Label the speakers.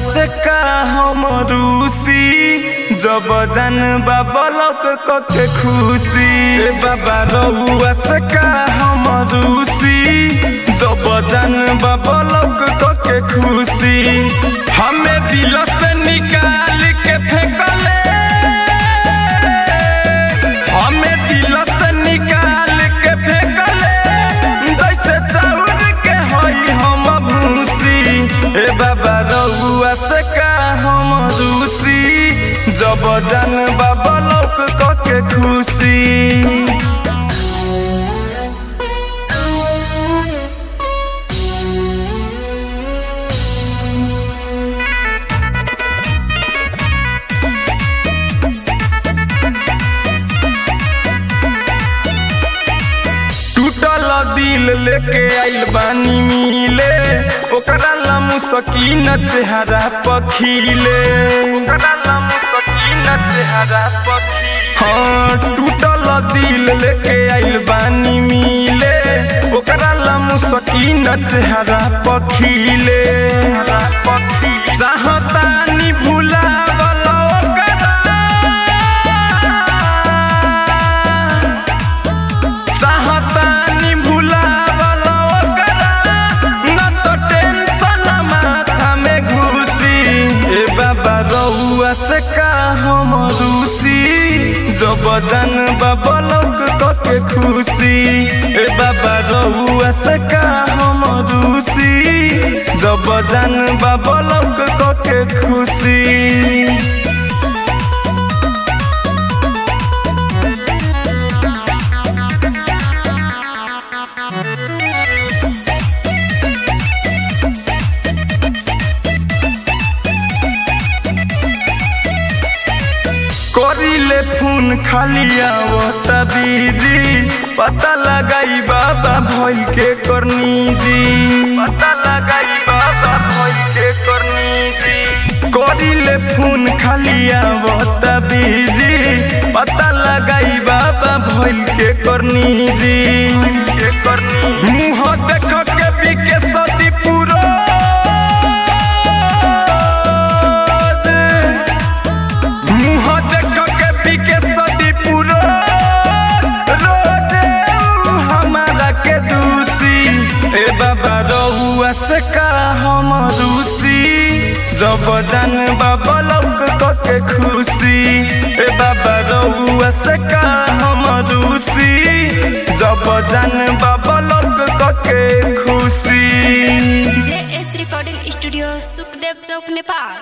Speaker 1: से का हम रूसी जब जान बाबलक कके खुशी बाबा रहुआ से का हम रूसी जब जान बाबलक कके खुशी हमें दिल से निकाल के फेंकले हमें दिल से निकाल के फेंकले जैसे चाउर के होई हम भूसी ए बाबा रहुआ से का हम रूसी जब जान बाबलक कके खुशी दिल लेके आइल बानी मिले ओकरा लामु सकीन चेहरा पखीले ओकरा लामु सकीन चेहरा पखीले हाँ टूटल दिल लेके आइल बानी मिले ओकरा लामु सकीन चेहरा पखीले चाहतानी भुलावल ओकरा चाहतानी भुलावल ओकरा न तो टेंशन माथा में घुसी ए बाबा रहुआ से का हम रूसी जब जान बाबलक कके खुशी ए बाबा रहुआ से का हम रूसी जब जान बाबलक कके खुशी करिले फोन खाली आवता बीजी पता लगाई बाबा भइल के करनी जी पता लगाई बाबा भइल के करनी जी करिले फोन खाली आवता बीजी पता लगाई बाबा भइल के करनी जी मुँह देख के बिके सदी पूरा से का हम रूसी जब जान बाबलक कके खुशी ए बाबा रहुआ से का हम रूसी जब जान बाबलक कके खुशी
Speaker 2: JS recording studio Sukhdev Chowk Nepal.